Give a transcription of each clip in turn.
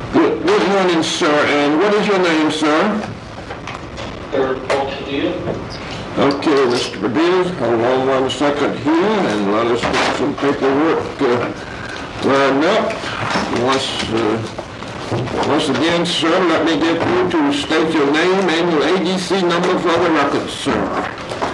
Good morning, sir. And what is your name, sir? Paul Padilla. Okay, Mr. Padilla, hold on 1 second here and let us get some paperwork lined up. Once again, sir, let me get you to state your name and your ADC number for the record, sir.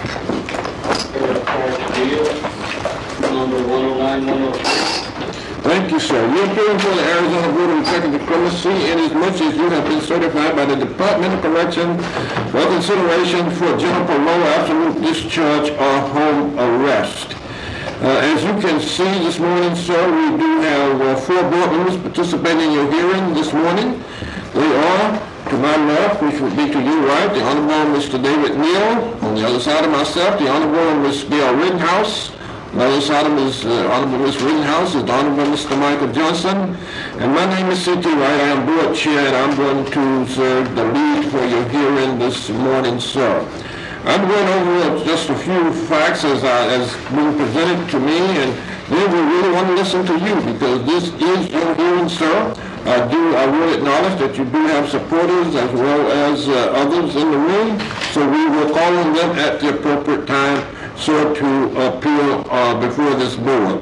Paul Padilla, number 109103. Thank you, sir. You're appearing for the Arizona Board of Executive Clemency inasmuch as you have been certified by the Department of Correction for consideration for general parole, absolute discharge, or home arrest. As you can see this morning, sir, we do have 4 board members participating in your hearing this morning. They are, to my left, which would be to your right, the Honorable Mr. David Neal. On the other side of myself, the Honorable Ms. Gail Rittenhouse. On the other side of Honorable Ms. Rittenhouse is the Honorable Mr. Michael Johnson. And my name is C.T. Wright. I am board chair, and I'm going to serve the lead for your hearing this morning, sir. I'm going over just a few facts as being presented to me, and then we really want to listen to you because this is your hearing, sir. I will acknowledge that you do have supporters as well as others in the room, so we will call on them at the appropriate time, sir, to appeal before this board.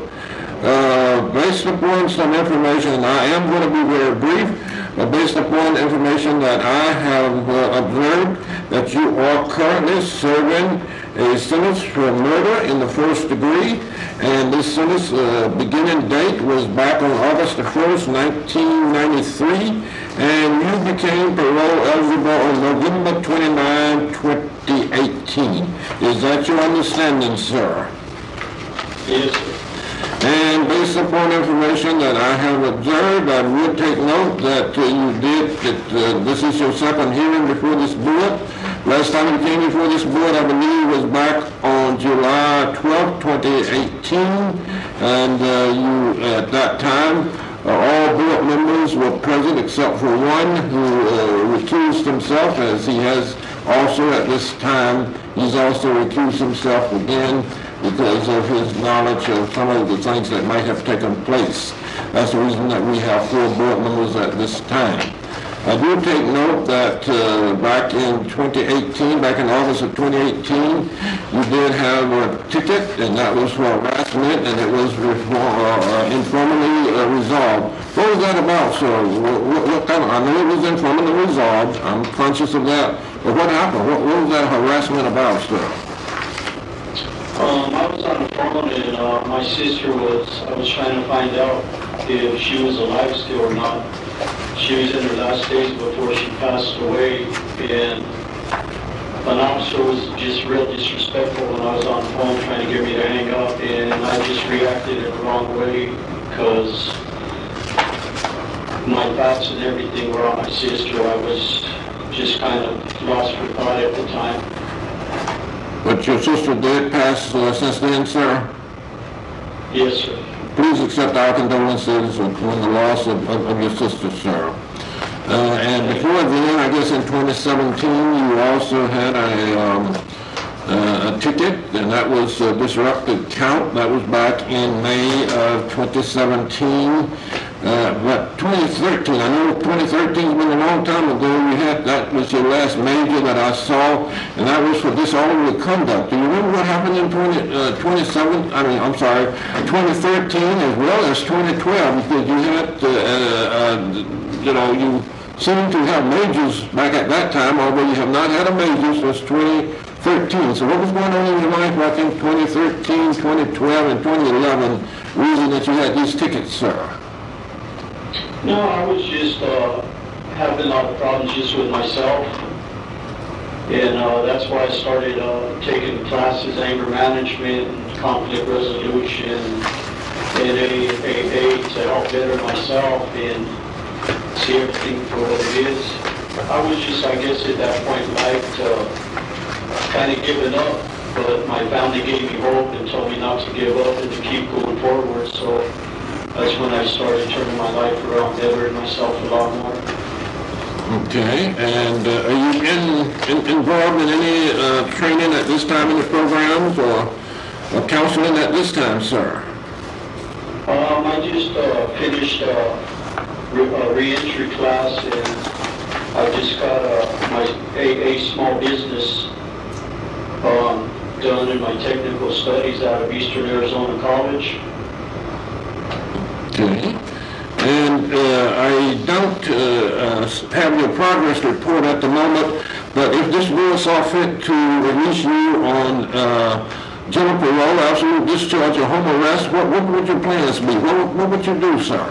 Based upon some information, and I am going to be very brief, but based upon information that I have observed, that you are currently serving a sentence for murder in the 1st degree, and this sentence beginning date was back on August the 1st, 1993, and you became parole eligible on November 29, 2018. Is that your understanding, sir? Yes, sir. And based upon information that I have observed, I would take note that this is your second hearing before this board. Last time you came before this board, I believe, was back on July 12, 2018. And you, at that time, all board members were present except for one who recused himself, as he has also at this time. He's also recused himself again because of his knowledge of some of the things that might have taken place. That's the reason that we have 4 board members at this time. I do take note that back in 2018, back in August of 2018, you did have a ticket, and that was for harassment, and it was informally resolved. What was that about, sir? What kind of, I know it was informally resolved. I'm conscious of that. But what happened? What was that harassment about, sir? I was on the phone and I was trying to find out if she was alive still or not. She was in her last days before she passed away, and an officer was just real disrespectful when I was on the phone trying to get me to hang up, and I just reacted in the wrong way because my thoughts and everything were on my sister. I was just kind of lost for thought at the time. But your sister did pass since then, sir? Yes, sir. Please accept our condolences on the loss of your sister, sir. And before then, I guess in 2017, you also had a ticket, and that was disrupted count. That was back in May of 2017. But 2013, I know 2013 has been a long time ago. That was your last major that I saw, and that was for disorderly conduct. Do you remember what happened in 2013 as well as 2012? Because you had, you seem to have majors back at that time, although you have not had a major since 2013. So what was going on in your life back in 2013, 2012, and 2011, reason that you had these tickets, sir? No, I was just having a lot of problems just with myself, and that's why I started taking classes, anger management, conflict resolution, and AA to help better myself and see everything for what it is. I was just, I guess, at that point in life kind of giving up, but my family gave me hope and told me not to give up and to keep going forward. So that's when I started turning my life around, bettering myself a lot more. Okay, and are you involved in any training at this time in the programs or counseling at this time, sir? I just finished re-entry class, and I just got a small business done in my technical studies out of Eastern Arizona College. Okay. And I don't have your progress report at the moment, but if this board saw fit to release you on general parole, absolute discharge, or home arrest, what would your plans be? What would you do, sir?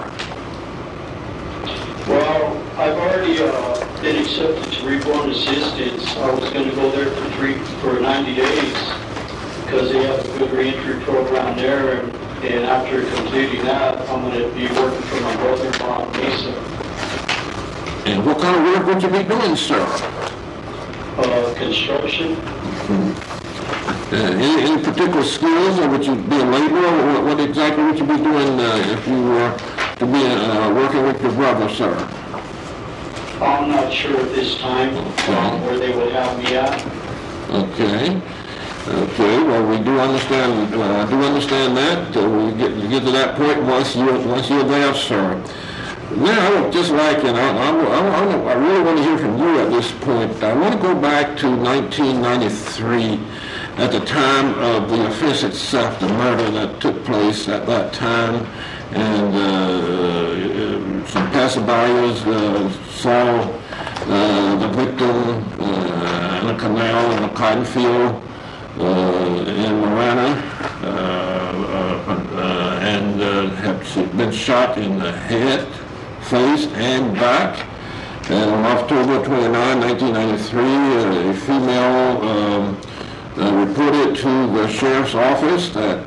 Well, I've already been accepted to reborn assistance. I was going to go there for 90 days because they have a good reentry program there, and after completing that, I'm going to be working for my brother-in-law in Mesa. And what kind of work would you be doing, sir? Construction. Any particular skills, or would you be a laborer, or what exactly would you be doing if you were to be working with your brother, sir? I'm not sure at this time where they would have me at. Okay. Okay. Well, we do understand. That we get to that point once you're there, sir. Now, I would just like, and I really want to hear from you at this point. I want to go back to 1993, at the time of the offense itself, the murder that took place at that time, and some passerbyers saw the victim in a canal in a cotton field in Marana, and had been shot in the head, face, and back. And on October 29, 1993, a female reported to the sheriff's office that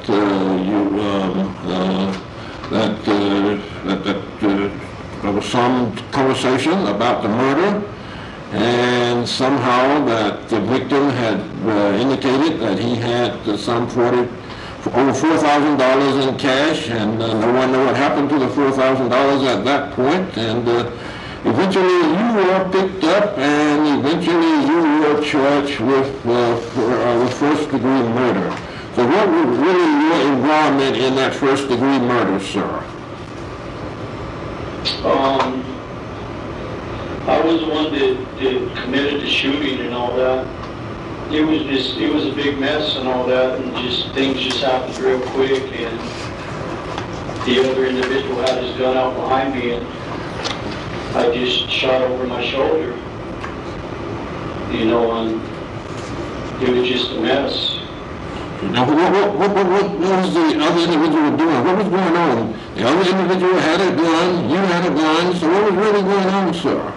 there was some conversation about the murder, and somehow that the victim had indicated that he had over $4,000 in cash, and no one knew what happened to the $4,000 at that point. And eventually you were picked up, and eventually you were charged with first-degree murder. So what was really your involvement in that first-degree murder, sir? I was the one that committed the shooting and all that. It was a big mess and all that, and things just happened real quick, and the other individual had his gun out behind me, and I just shot over my shoulder, and it was just a mess. Now, what was the other individual doing? What was going on? The other individual had a gun, you had a gun, so what was really going on, sir?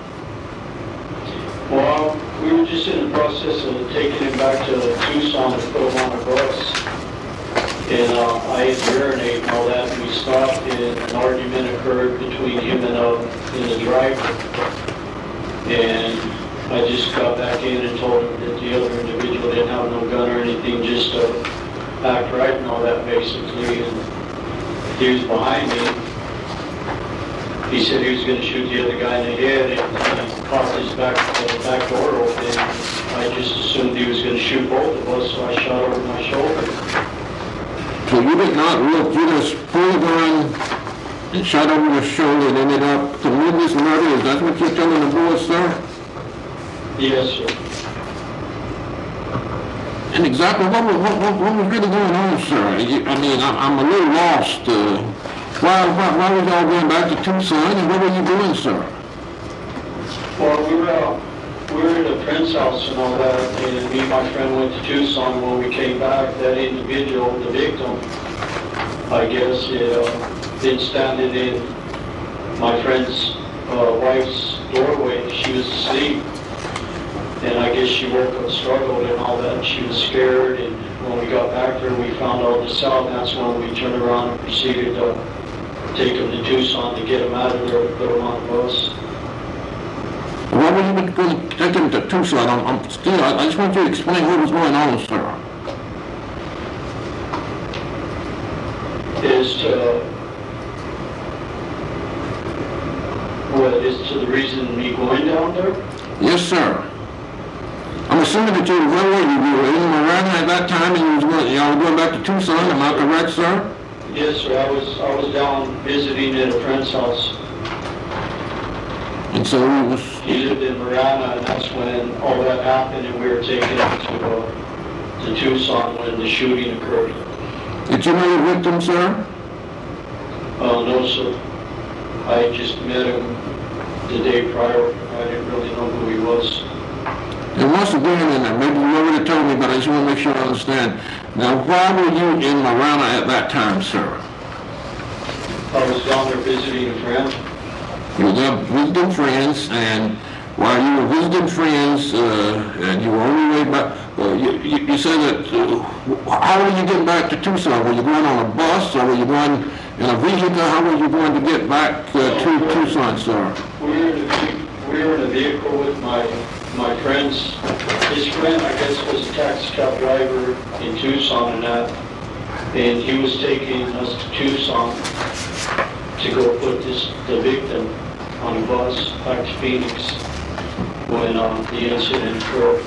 Well, we were just in the process of taking him back to Tucson to put him on a bus. And I had to urinate and all that, and we stopped, and an argument occurred between him and the driver. And I just got back in and told him that the other individual didn't have no gun or anything, just to act right and all that, basically. And he was behind me. He said he was going to shoot the other guy in the head, and he popped his back door open. I just assumed he was going to shoot both of us, so I shot over my shoulder. So you did not look, you just pulled the gun and shot over your shoulder and ended up committing this murder? Is that what you're telling the board, sir? Yes, sir. And exactly what was really going on, sir? I'm a little lost. Why was y'all going back to Tucson, and what were you doing, sir? Well, we were at a friend's house and all that, and me and my friend went to Tucson. When we came back, that individual, the victim, I guess, been standing in my friend's wife's doorway. She was asleep, and I guess she woke up, struggled and all that, and she was scared. And when we got back there, we found all this out, and that's when we turned around and proceeded to take him to Tucson to get him out of there, put him on the bus. Why were you going to take him to Tucson? I just want you to explain what was going on, sir. As to the reason me going down there? Yes, sir. I'm assuming that you were in Marana at that time, and y'all were going back to Tucson. Am I correct, sir? Yes, sir. I was down visiting at a friend's house. so he was, He lived in Marana, and that's when all that happened, and we were taken to Tucson when the shooting occurred. did you know the victim, sir? No, sir. I just met him the day prior. I didn't really know who he was. And once again, and maybe you already told me, but I just want to make sure I understand. Now, why were you in Marana at that time, sir? I was down there visiting a friend. You were there visiting friends, and while you were visiting friends, and you were on your way back, you said that, how were you getting back to Tucson? Were you going on a bus, or were you going in a vehicle? How were you going to get back to Tucson, sir? We were in a vehicle with my friends. His friend, I guess, was a taxi cab driver in Tucson and he was taking us to Tucson to go put the victim on a bus back to Phoenix when the incident occurred.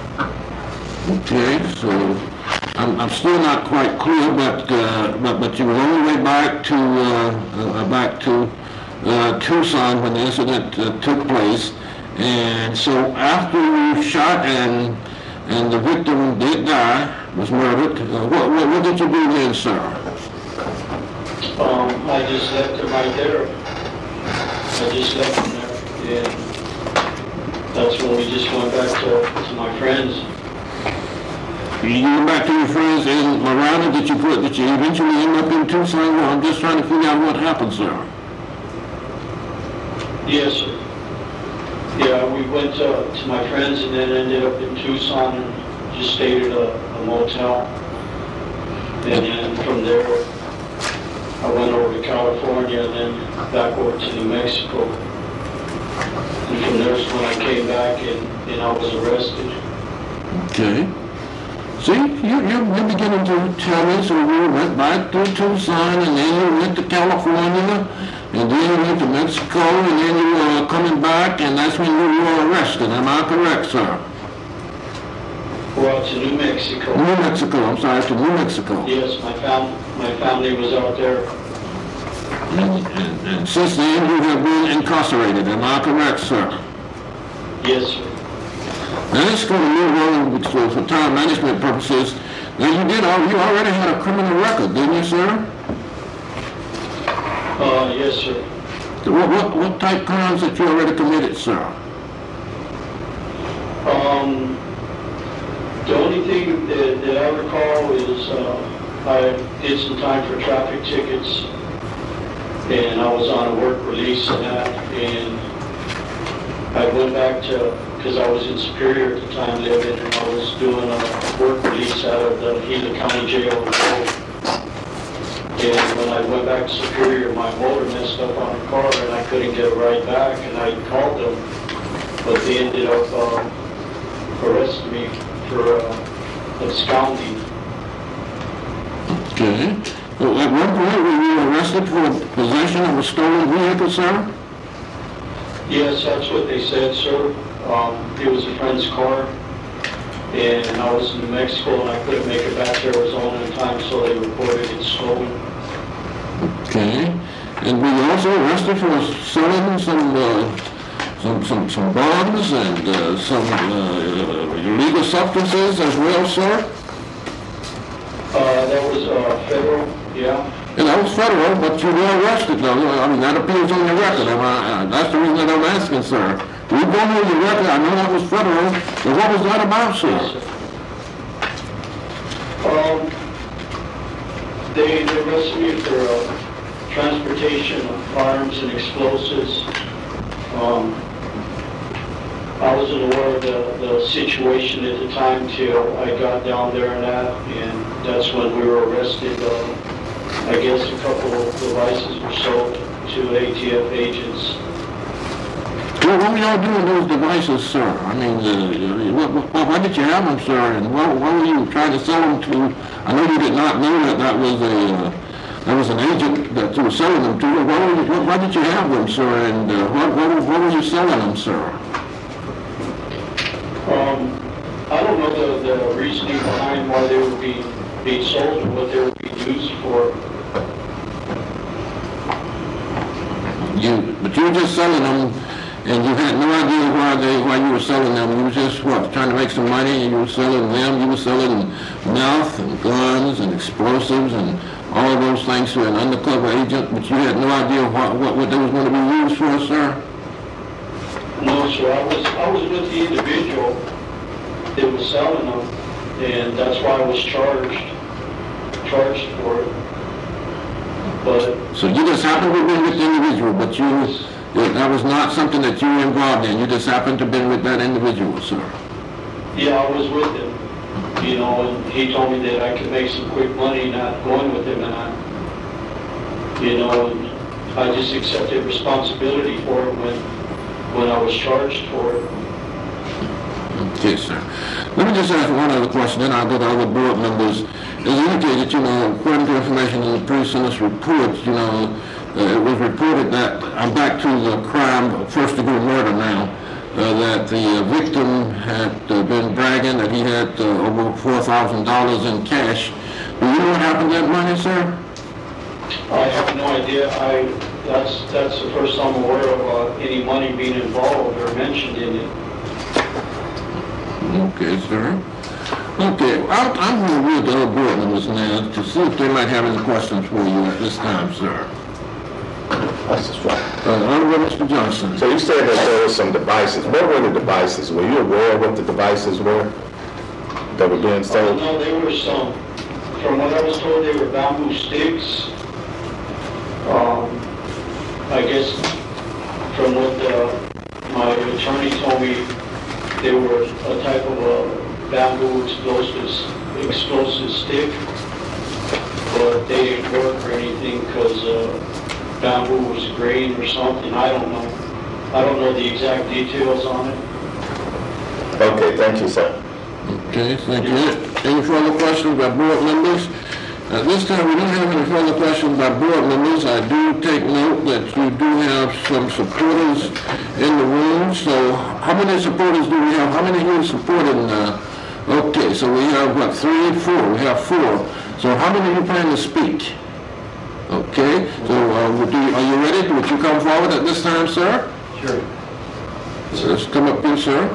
Okay, so I'm still not quite clear, but you were on your way back to Tucson when the incident took place, and so after you shot and the victim did die, was murdered, what did you do then, sir? I just left him right there. I just left him there, and that's when we just went back to my friends. You went back to your friends in Marana. Did you eventually end up in Tucson? Well, I'm just trying to figure out what happened, sir. Yes, sir. Yeah, we went to my friends and then ended up in Tucson and just stayed at a motel. And then from there, I went over to California and then back over to New Mexico. And from there's when I came back and I was arrested. Okay. See, you're beginning to tell me, so you went back to Tucson, and then you went to California, and then you went to Mexico, and then you were coming back, and that's when you were arrested. Am I correct, sir? Well, to New Mexico. New Mexico, I'm sorry, to New Mexico. Yes, my family was out there. And since then, you have been incarcerated. Am I correct, sir? Yes, sir. Now let's go to move on for time management purposes. Now you already had a criminal record, didn't you, sir? Yes, sir. What type crimes that you already committed, sir? The only thing that I recall is I did some time for traffic tickets, and I was on a work release and that, and I went back because I was in Superior at the time living, and I was doing a work release out of the Gila County Jail. And when I went back to Superior, my motor messed up on the car, and I couldn't get a ride back, and I called them, but they ended up arresting me for absconding. Okay. Well, at one point, were you arrested for possession of a stolen vehicle, sir? Yes, that's what they said, sir. It was a friend's car, and I was in New Mexico, and I couldn't make it back to Arizona in time, so they reported it stolen. Okay. And were you also arrested for selling some bonds and some illegal substances as well, sir? That was federal, yeah. And that was federal, but you were arrested, though. I mean, that appears on your record. That's the reason that I'm asking, sir. We go on your record. I know that was federal, but what was that about, sir? They arrested me for transportation of firearms and explosives. I wasn't aware of the situation at the time till I got down there and that's when we were arrested. I guess a couple of devices were sold to ATF agents. Well, what were y'all doing those devices, sir? I mean, why did you have them, sir? And what were you trying to sell them to? I know you did not know that was an agent that you were selling them to. Why did you have them, sir? And what were you selling them, sir? I don't know the reasoning behind why they were being sold or what they were being used for. But you were just selling them, And you had no idea why you were selling them. You were just, what, trying to make some money, and you were selling them. You were selling meth and guns and explosives and all of those things to an undercover agent, but you had no idea what they was going to be used for, sir? No, sir. I was with the individual that was selling them, and that's why I was charged for it. But so you just happened to have been with the individual, but that was not something that you were involved in. You just happened to have been with that individual, sir. yeah, I was with him, and he told me that I could make some quick money not going with him, and I just accepted responsibility for it when I was charged for it. Okay, sir. Let me just ask one other question, then I'll go to other board members. As indicated, according to information in the pre-sentence report, it was reported that, I'm back to the crime, first-degree murder now, that the victim had been bragging that he had over $4,000 in cash. Do you know what happened to that money, sir? I have no idea. That's the first I'm aware of any money being involved or mentioned in it. Okay, sir. Okay, I'm going to read the other board members now to see if they might have any questions for you at this time, sir. That's just right. Honorable Mr. Johnson. So you said that there were some devices. What were the devices? Were you aware of what the devices were that were being sold? No, they were some. From what I was told, they were bamboo sticks. I guess from what my attorney told me, they were a type of a bamboo explosive stick, but they didn't work or anything because bamboo was grain or something. I don't know. I don't know the exact details on it. Okay, thank you, sir. Okay, thank you. Any further questions by board members? At this time, we don't have any further questions by board members. I do take note that you do have some supporters in the room. So how many supporters do we have? How many here are supporting? Okay, so we have, what, 3, 4? We have 4. So how many of you plan to speak? Okay, so are you ready? Would you come forward at this time, sir? Sure. So let's come up here, sir.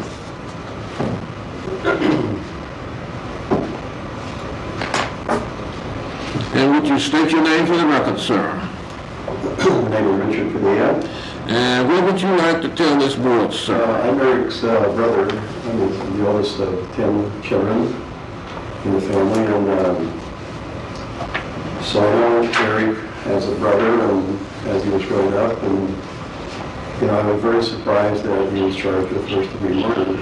And would you state your name for the record, sir? My name is Richard Padilla. And what would you like to tell this board, sir? I'm Eric's brother. I'm the oldest of 10 children in the family, and so I know Eric as a brother and as he was growing up, and I was very surprised that he was charged with first-degree murder.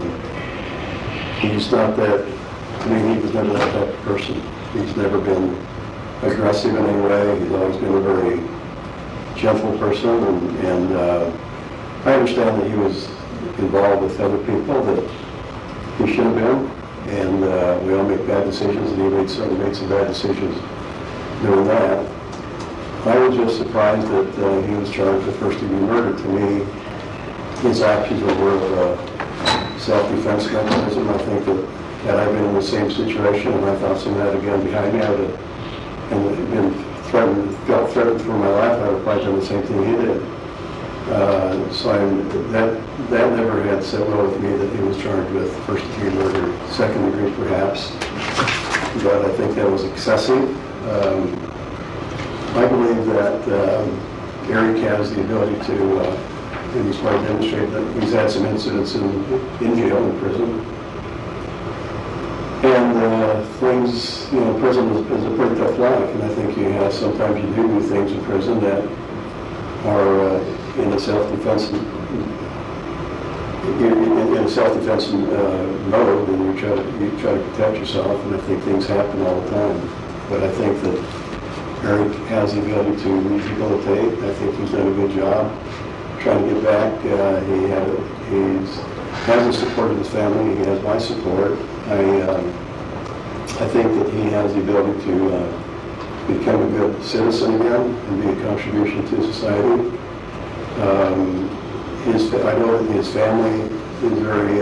He's not that. He was never that type of person. He's never been aggressive in any way. He's always been a very gentle person, and I understand that he was involved with other people that he should have been, and we all make bad decisions, and he certainly made some bad decisions doing that. I was just surprised that he was charged with first-degree murder. To me, his actions were more of a self-defense mechanism. I think that had I been in the same situation and I found someone had a gun behind me, I would have been felt threatened for my life, I would have probably done the same thing he did. That never had set well with me that he was charged with first-degree murder, second degree perhaps, but I think that was excessive. I believe that Eric has the ability to, and he's probably demonstrated that he's had some incidents in jail, in prison. And things, prison is a pretty tough life, and I think sometimes you do things in prison that are in a self-defense mode, and you try to protect yourself, and I think things happen all the time. But I think that Eric has the ability to rehabilitate. I think he's done a good job trying to get back. He has the support of his family. He has my support. I think that he has the ability to become a good citizen again and be a contribution to society. I know that his family is very,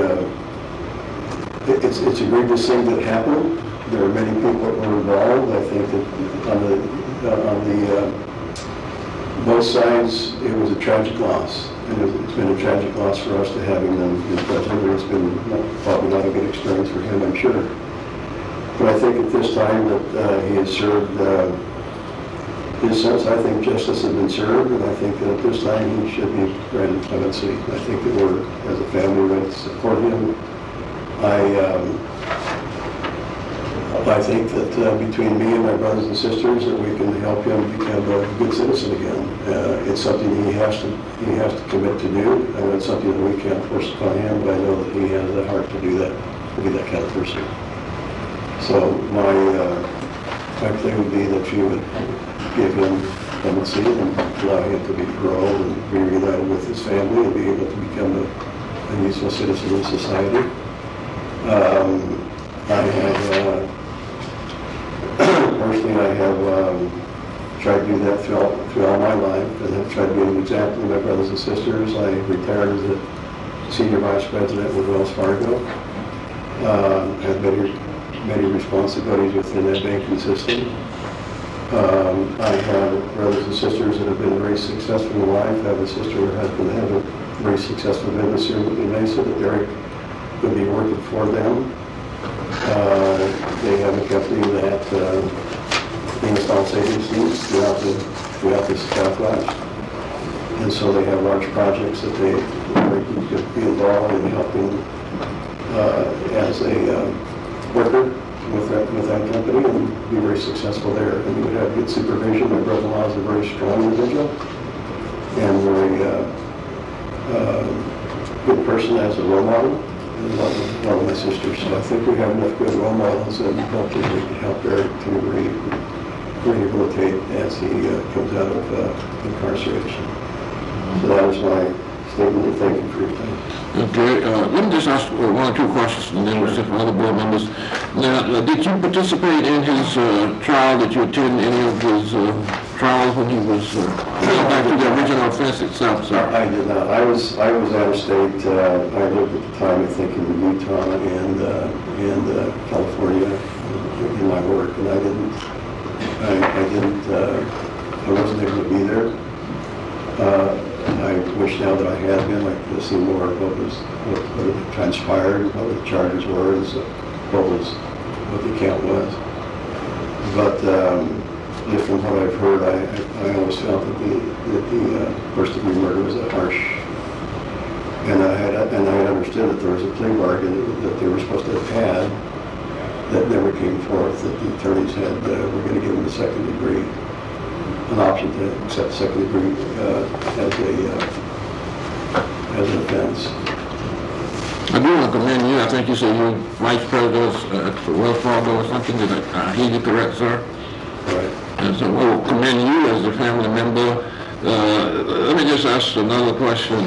it's a grievous thing that happened. There are many people that were involved. I think that on the both sides, it was a tragic loss. and it's been a tragic loss for us to have him in prison. It's been probably not a good experience for him, I'm sure. But I think at this time that he has served his sentence. I think justice has been served, and I think that at this time he should be granted clemency. I think that we're, as a family, ready to support him. I think that between me and my brothers and sisters, that we can help him become a good citizen again. It's something he has to commit to do. I know it's something that we can't force upon him, but I know that he has the heart to do that, to be that kind of person. So my plea would be that you would give him clemency and allow him to be paroled and be reunited with his family and be able to become a useful citizen in society. Personally, I have tried to do that throughout my life, and have tried to be an example to my brothers and sisters. I retired as a senior vice president with Wells Fargo. Had many responsibilities within that banking system. I have brothers and sisters that have been very successful in life. I have a sister and husband that have a very successful business here in Mesa that Derek would be working for them. They have a company that installs agencies throughout the Southwest. And so they have large projects that they could be involved in helping as a worker with that company and be very successful there. And we would have good supervision. My brother-in-law is a very strong individual and very good person as a role model. And one of my sisters. So I think we have enough good role models and hopefully we can help Eric to rehabilitate as he comes out of incarceration. So that is my statement, and thank you for your time. Okay, let me just ask one or two questions, and then we'll see from other board members. Now, did you participate in his trial? Did you attend any of his trials when he was back to the original offense itself, sir? I did not. I was out of state. I lived at the time, I think, in Utah and California in my work, and I wasn't able to be there. I wish now that I had been. I could have seen more of what had transpired, what the charges were, and so what the count was. But just from what I've heard, I always felt that the first-degree murder was a harsh. And I had understood that there was a plea bargain that they were supposed to have had that never came forth. That the attorneys were going to give them a second degree. An option to accept second degree as an offense. I do want to commend you. I think you said you're vice president at Wells Fargo or something. Did I hear you correct, sir? Right. And so we'll commend you as a family member. Let me just ask another question.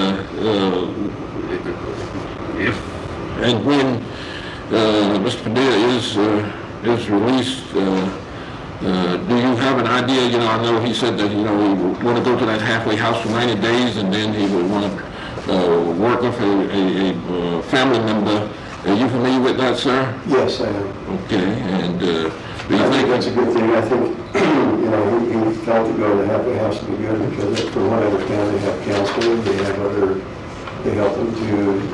If and when Mr. Padilla is released, do you have an idea? You know, I know he said that, he would want to go to that halfway house for 90 days and then he would want to work with a family member. Are you familiar with that, sir? Yes, I am. Okay, and do you I think think that's a good thing. I think, he felt to go to the halfway house to be good because from what I understand, they have counseling, they help them to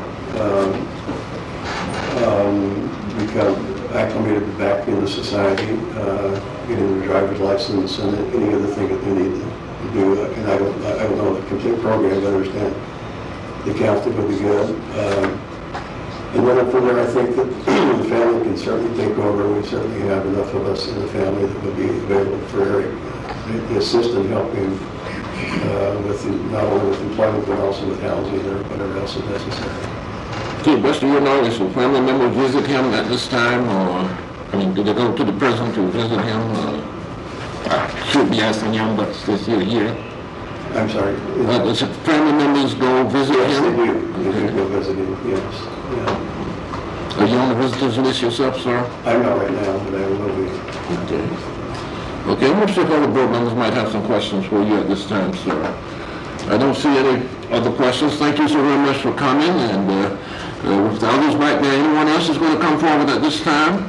become acclimated back into society, getting their driver's license and any other thing that they need to do. And I don't know the complete program, but I understand the counseling will be good. And then from there, I think that the family can certainly take over. We certainly have enough of us in the family that would be available for Eric to assist and help him with not only with employment but also with housing or whatever else is necessary. to the best of your knowledge, will family members visit him at this time, or, do they go to the prison to visit him? I should be asking him, but since you're here. I'm sorry. Does family members go visit Yes, him? they do. They do go visit him, yes. Yeah. Are you on the visitors list yourself, sir? I'm not right now, but I will be. Okay. Okay, I'm going to see if other board members might have some questions for you at this time, sir. I don't see any other questions. Thank you so very much for coming, and with the others back there, anyone else is going to come forward at this time?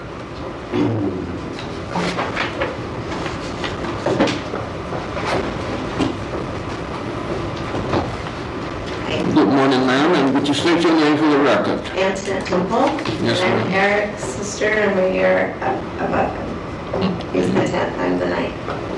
morning, ma'am, and would you state your name for the record? Antoinette Temple. Yes, And ma'am. I'm Eric's sister, and we're here above him. He's the 10th, I'm the 9th.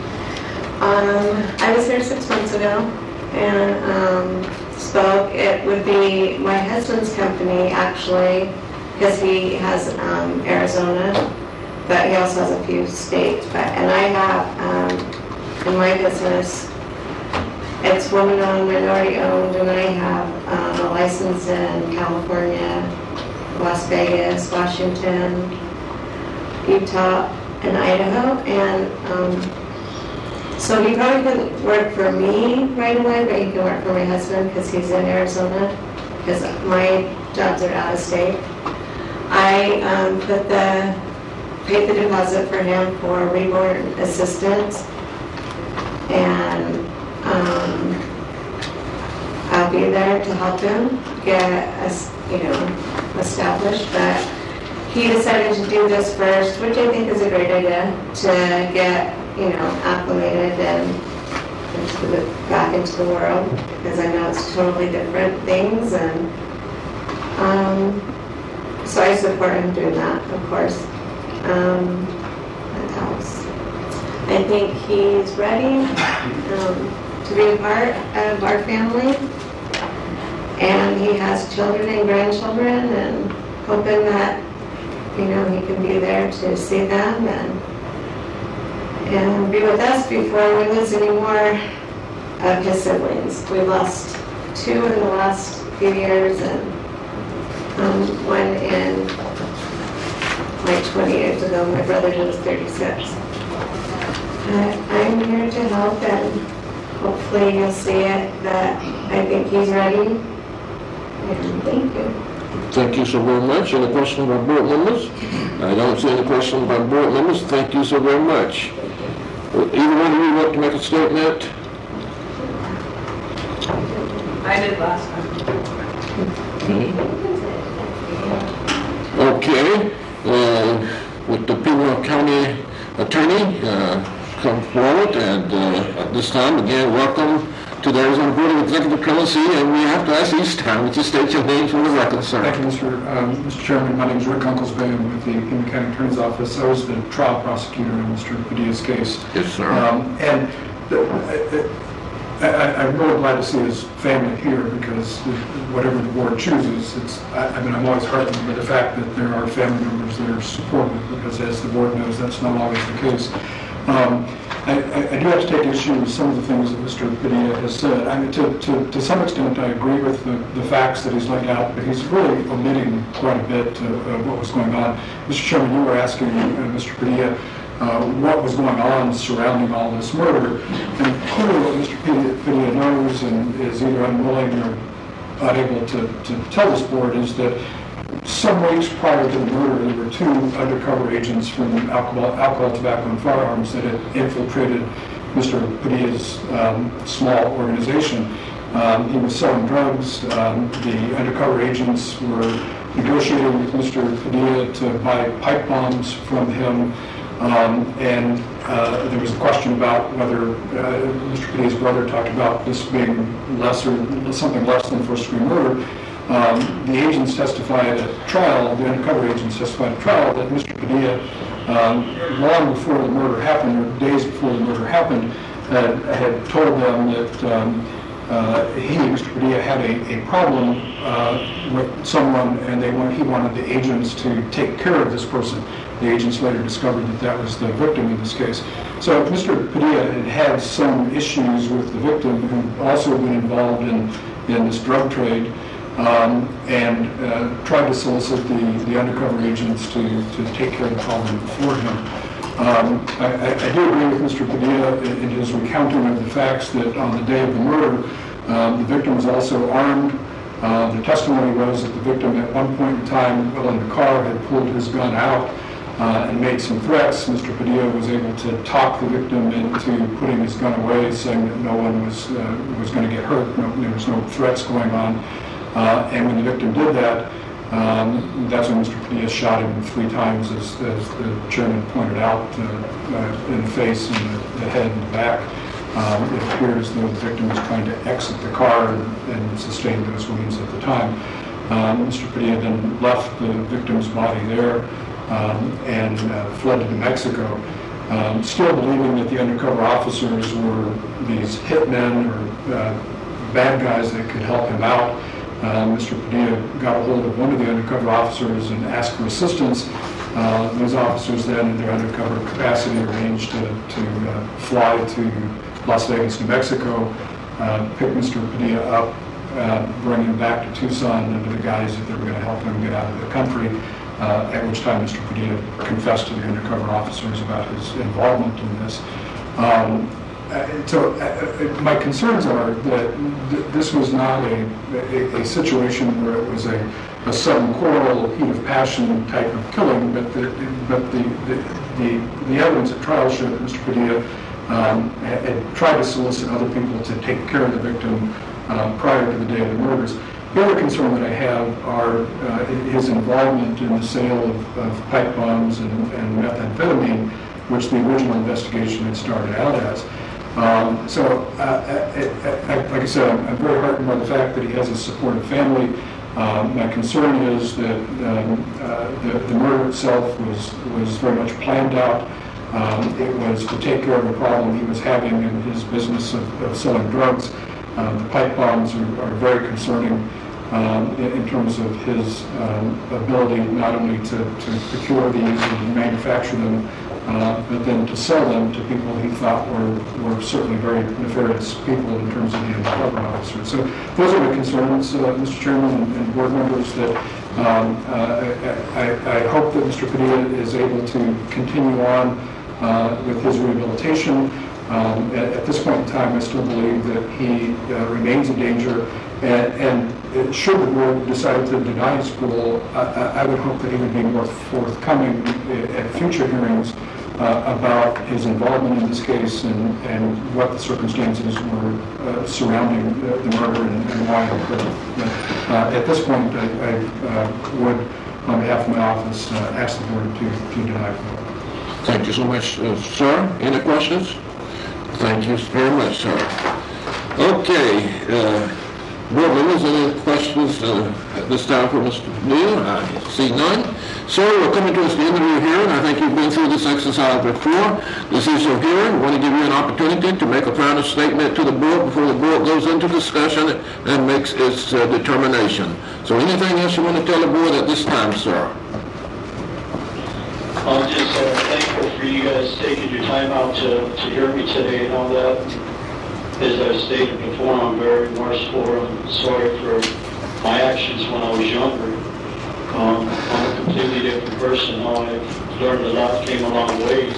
I was here 6 months ago and spoke. It would be my husband's company, actually, because he has Arizona, but he also has a few states. And I have, in my business, it's woman-owned, minority-owned, and I have a license in California, Las Vegas, Washington, Utah, and Idaho. And so he probably couldn't work for me right away, but he can work for my husband because he's in Arizona, because my jobs are out of state. I paid the deposit for him for reborn assistance, and I'll be there to help him get us, established. But he decided to do this first, which I think is a great idea, to get, acclimated and back into the world, because I know it's totally different things, and so I support him doing that, of course. What else? I think he's ready to be a part of our family, and he has children and grandchildren, and hoping that he can be there to see them and be with us before we lose any more of his siblings. We lost 2 in the last few years, and one in like 20 years ago. My brother was 36. I'm here to help, and hopefully you'll see it that I think he's ready. And thank you. Thank you so very much. Any questions by board members? I don't see any questions by board members. Thank you so very much. Either one of you want to make a statement? I did last time. Okay. With the Piedmont County Attorney come forward, and at this time, again, welcome to the Arizona Board of Executive Clemency, and we have to ask each time that you state your name for the record, sir. Thank you, Mr. Chairman. My name is Rick Unklesby. I'm with the Piedmont County Attorney's Office. I was the trial prosecutor in Mr. Padilla's case. Yes, sir. And I'm really glad to see his family here, because whatever the board chooses, I'm always heartened by the fact that there are family members that are supportive, because as the board knows, that's not always the case. I do have to take issue with some of the things that Mr. Padilla has said. I mean, to some extent, I agree with the facts that he's laid out, but he's really omitting quite a bit of what was going on. Mr. Chairman, you were asking Mr. Padilla what was going on surrounding all this murder, and clearly what Mr. Padilla knows and is either unwilling or unable to tell this board is that some weeks prior to the murder, there were 2 undercover agents from Alcohol, Tobacco, and Firearms that had infiltrated Mr. Padilla's small organization. He was selling drugs. The undercover agents were negotiating with Mr. Padilla to buy pipe bombs from him. And there was a question about whether Mr. Padilla's brother talked about this being something less than first-degree murder. The agents testified at trial, the undercover agents testified at trial, that Mr. Padilla, long before the murder happened, or days before the murder happened, had told them that Mr. Padilla, had a problem with someone, and he wanted the agents to take care of this person. The agents later discovered that was the victim in this case. So Mr. Padilla had some issues with the victim, who also been involved in this drug trade, and tried to solicit the undercover agents to take care of the problem for him. I do agree with Mr. Padilla in his recounting of the facts that on the day of the murder, the victim was also armed. The testimony was that the victim at one point in time, while in the car, had pulled his gun out and made some threats. Mr. Padilla was able to talk the victim into putting his gun away, saying that no one was going to get hurt, there was no threats going on. And when the victim did that, that's when Mr. Padilla shot him 3 times, as the chairman pointed out, in the face, and the head, and the back. It appears though the victim was trying to exit the car and sustained those wounds at the time. Mr. Padilla then left the victim's body there and fled to New Mexico, still believing that the undercover officers were these hitmen or bad guys that could help him out. Mr. Padilla got a hold of one of the undercover officers and asked for assistance. Those officers then, in their undercover capacity, arranged to fly to Las Vegas, New Mexico, pick Mr. Padilla up, bring him back to Tucson under the guise that they were going to help him get out of the country, at which time Mr. Padilla confessed to the undercover officers about his involvement in this. My concerns are that this was not a situation where it was a sudden quarrel, heat of passion type of killing, but the evidence at trial showed that Mr. Padilla had tried to solicit other people to take care of the victim prior to the day of the murders. The other concern that I have are his involvement in the sale of pipe bombs and methamphetamine, which the original investigation had started out as. Like I said, I'm very heartened by the fact that he has a supportive family. My concern is that the murder itself was very much planned out. It was to take care of a problem he was having in his business of selling drugs. The pipe bombs are very concerning in terms of his ability not only to procure these and manufacture them, but then to sell them to people he thought were certainly very nefarious people in terms of the undercover officers. So those are my concerns, Mr. Chairman and board members, that I hope that Mr. Padilla is able to continue on with his rehabilitation. At this point in time, I still believe that he remains a danger, and should the board decide to deny his parole, I would hope that he would be more forthcoming at future hearings about his involvement in this case and what the circumstances were surrounding the murder and why it occurred. But at this point, I would, on behalf of my office, ask the board to deny parole. Thank you so much, sir. Any questions? Thank you very much, sir. Okay, board members, any questions at this time for Mr. Neal? I see none. Sir, we're coming towards the end of your hearing. I think you've been through this exercise before. This is your hearing. I want to give you an opportunity to make a final statement to the board before the board goes into discussion and makes its determination. So anything else you want to tell the board at this time, sir? I'm just thankful for you guys taking your time out to hear me today and all that. As I stated before, I'm very remorseful. I'm sorry for my actions when I was younger. I'm a completely different person now. I've learned a lot, came a long ways.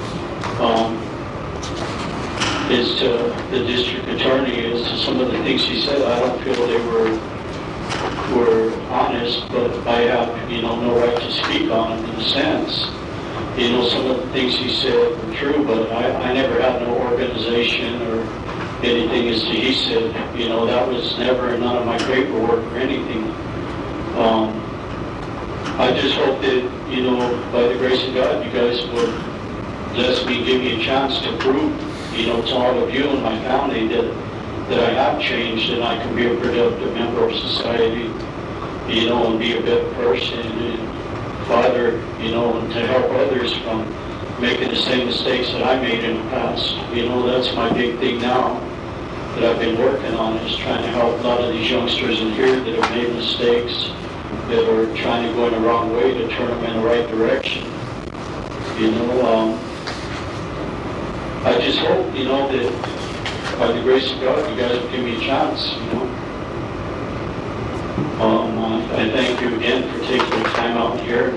As to the district attorney, as to some of the things he said, I don't feel they were honest, but I have, no right to speak on them in a sense. Some of the things he said were true, but I never had no organization or anything as he said. That was never none of my paperwork or anything. I just hope that, by the grace of God, you guys would bless me, give me a chance to prove, to all of you and my family that I have changed and I can be a productive member of society, and be a better person and father, and to help others from making the same mistakes that I made in the past. That's my big thing now that I've been working on, is trying to help a lot of these youngsters in here that have made mistakes, that are trying to go in the wrong way, to turn them in the right direction. I just hope, that by the grace of God, you guys will give me a chance, I thank you again for taking the time out here.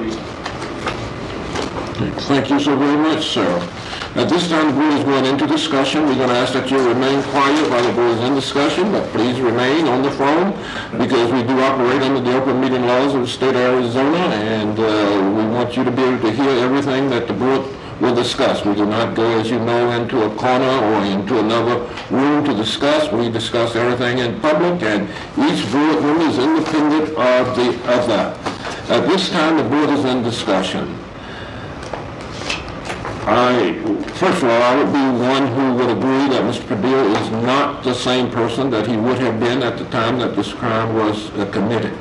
Thank you so very much, sir. At this time, the board is going into discussion. We're going to ask that you remain quiet while the board is in discussion, but please remain on the phone because we do operate under the open meeting laws of the state of Arizona, and we want you to be able to hear everything that the board will discuss. We do not go, as you know, into a corner or into another room to discuss. We discuss everything in public, and each board member is independent of the other. At this time, the board is in discussion. First of all, I would be one who would agree that Mr. Padilla is not the same person that he would have been at the time that this crime was committed.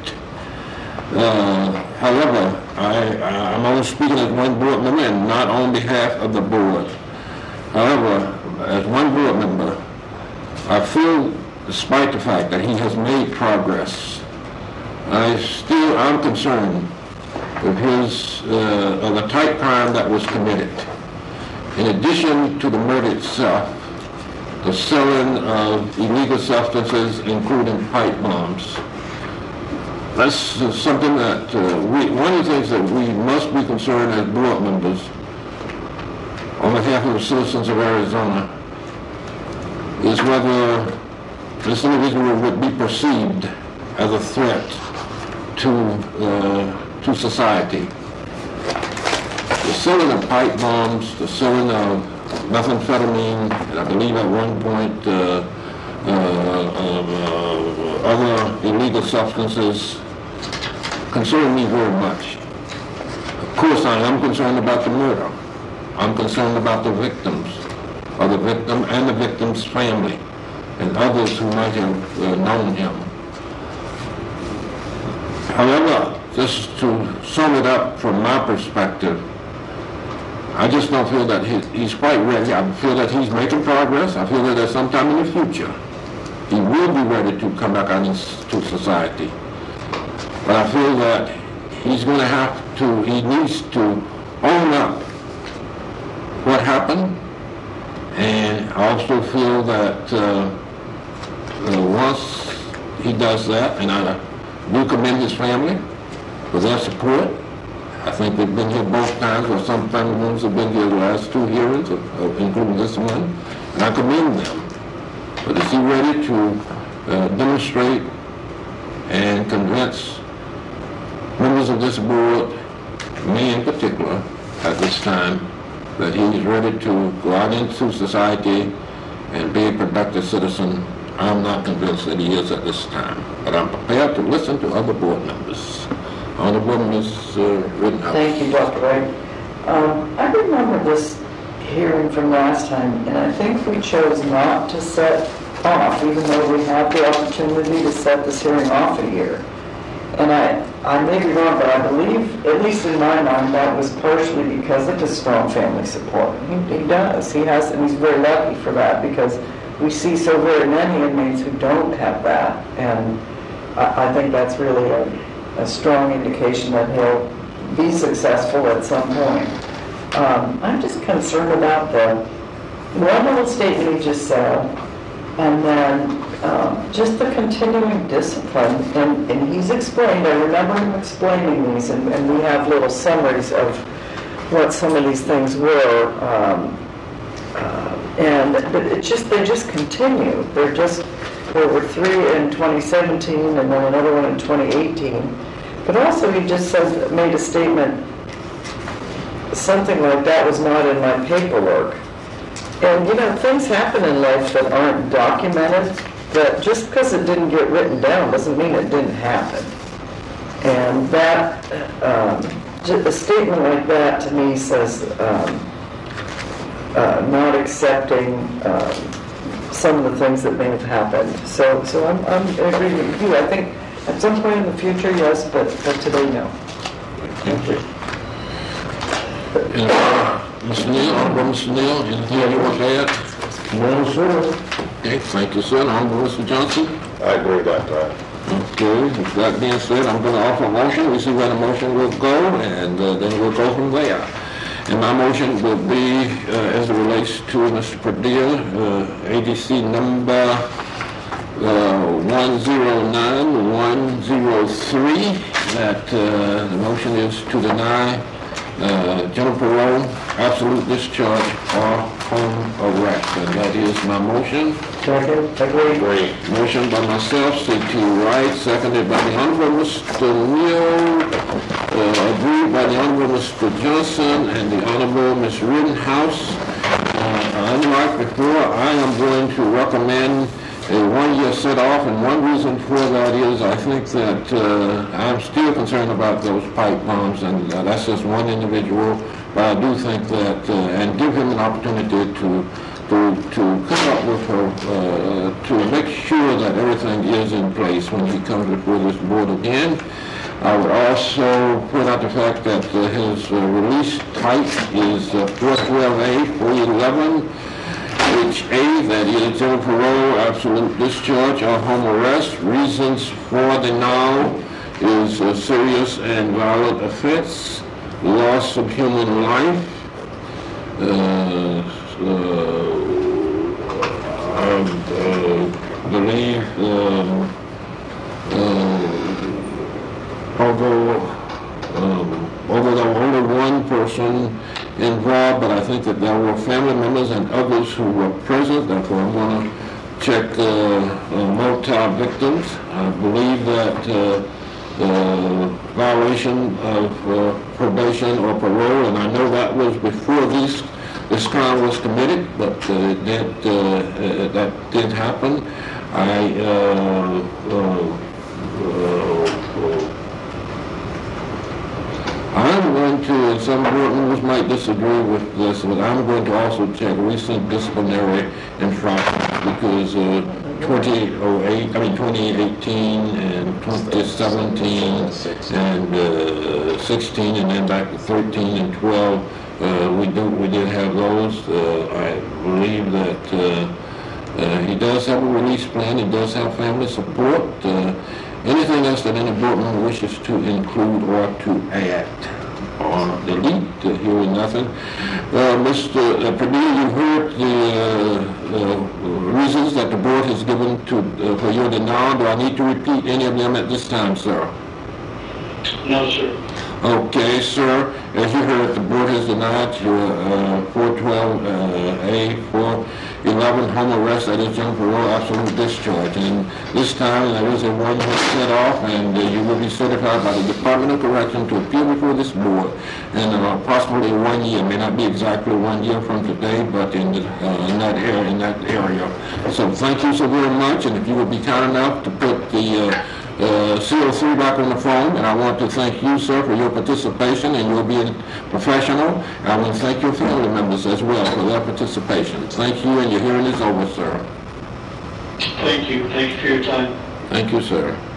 However, I'm only speaking as one board member and not on behalf of the board. However, as one board member, I feel, despite the fact that he has made progress, I'm concerned with of the type crime that was committed. In addition to the murder itself, the selling of illegal substances, including pipe bombs. That's something that one of the things that we must be concerned as board members on behalf of the citizens of Arizona is whether this individual would be perceived as a threat to society. The selling of pipe bombs, the selling of methamphetamine, and I believe at one point other illegal substances concern me very much. Of course, I am concerned about the murder. I'm concerned about the victims, or the victim and the victim's family, and others who might have known him. However, just to sum it up from my perspective, I just don't feel that he's quite ready. I feel that he's making progress. I feel that at some time in the future, he will be ready to come back out into society. But I feel that he needs to own up what happened. And I also feel that once he does that, and I do commend his family for their support. I think they've been here both times, or some family members have been here the last two hearings, including this one, and I commend them. But is he ready to demonstrate and convince members of this board, me in particular, at this time, that he is ready to go out into society and be a productive citizen? I'm not convinced that he is at this time, but I'm prepared to listen to other board members. Honorable Ms. Rittenhouse. Thank you, Dr. Wright. I remember this hearing from last time, and I think we chose not to set off, even though we had the opportunity to set this hearing off a year. And I may be wrong, but I believe, at least in my mind, that was partially because of his strong family support. He does. He has, and he's very lucky for that, because we see so very many inmates who don't have that. And I think that's really a strong indication that he'll be successful at some point. I'm just concerned about the one little statement he just said, and then just the continuing discipline. And he's explained, I remember him explaining these, and we have little summaries of what some of these things were. But they just continue. There were 3 in 2017 and then another one in 2018. But also he just made a statement, something like that was not in my paperwork. And things happen in life that aren't documented, that just because it didn't get written down doesn't mean it didn't happen. And that, a statement like that to me says not accepting some of the things that may have happened. So I'm agreeing with you. I think at some point in the future, yes, but today, no. Thank you. Mr. Neal, Honorable Mr. Neal, anything you want to add? No, sir. Okay, thank you, sir. Honorable Mr. Johnson? I agree with that, Todd. Okay, with that being said, I'm going to offer a motion. We see where the motion will go, and then we'll go from there. And my motion will be, as it relates to Mr. Padilla, ADC number 109103, that the motion is to deny general parole, absolute discharge, or home arrest. And that is my motion. Second, agree. Motion by myself, C.T. Wright, seconded by the Honorable Mr. Neal, agreed by the Honorable Mr. Johnson and the Honorable Ms. Rittenhouse. Unlike before, I am going to recommend a one-year set-off, and one reason for that is I think that I'm still concerned about those pipe bombs, and that's just one individual, but I do think that, and give him an opportunity to come up with her, to make sure that everything is in place when he comes before this board again. I would also point out the fact that his release type is 412A, 411, HA, that is general parole, absolute discharge, or home arrest. Reasons for denial is a serious and violent offense, loss of human life, I believe, although there was only one person involved, but I think that there were family members and others who were present. Therefore, I'm going to check multi-victims. I believe that violation of probation or parole, and I know that was before this crime was committed, but that did happen. I'm going to, and some board members might disagree with this, but I'm going to also check recent disciplinary infractions because 2018 and 2017 and 16 and then back to 13 and 12, we did have those. I believe that he does have a release plan. He does have family support. Anything else that any board member wishes to include or to add or delete? Hearing nothing. Mr. Padilla, you heard the reasons that the board has given for your denial. Do I need to repeat any of them at this time, sir? No, sir. Okay, sir. As you heard, the board has denied your 412A, 411 home arrest, that is general parole, absolute discharge. And this time there is a one-year set-off, and you will be certified by the Department of Correction to appear before this board in approximately 1 year. It may not be exactly 1 year from today, but in that area. So thank you so very much, and if you would be kind enough to put the CO3 back on the phone, and I want to thank you, sir, for your participation and your being professional. I want to thank your family members as well for their participation. Thank you, and your hearing is over, sir. Thank you. Thank you for your time. Thank you, sir.